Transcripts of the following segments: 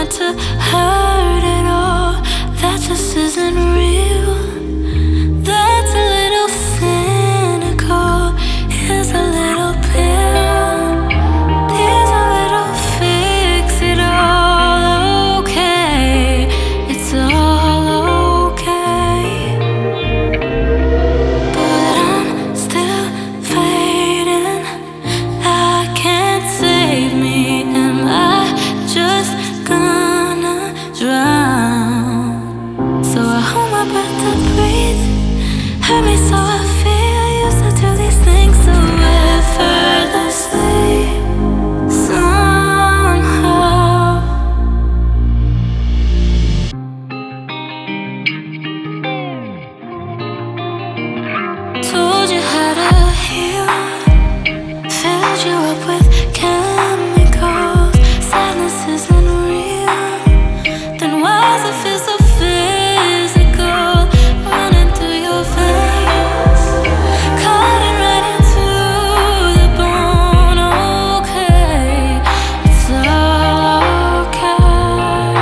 not to hurt at all. That just isn't real. That's a little cynical. Here's a little pill. Here's a little fix it all. Okay, it's all okay. But I'm still fading. I can't save me. Am I just gonna drown? So I hold my breath to breathe. Hurt me so I feel. Used to do these things so effortlessly. Somehow told you how to heal. Filled you up with chemicals. Sadness isn't real. Then why does it feel so physical? Running through your veins, cutting right into the bone. Okay, it's all okay.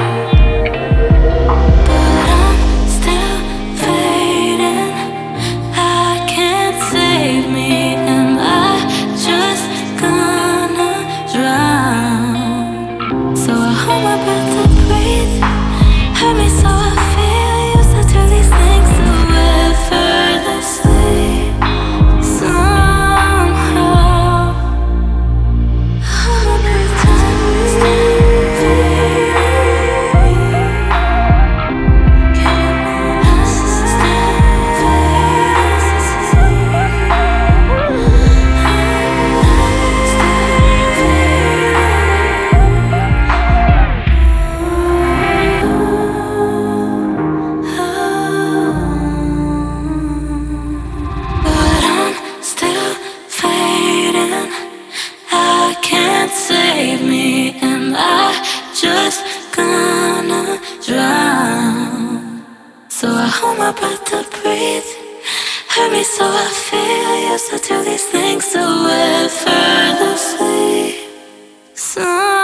But I'm still fading. I can't save me. Am I just gonna drown? So I hold my breath to breathe. Hurt me so I feel. Used to do these things so effortlessly. Somehow hold my breath to breathe. But I'm still fading. I can't save me. Am I just gonna drown? So I hold my breath to breathe. Hurt me so I feel. Used to do these things so effortlessly.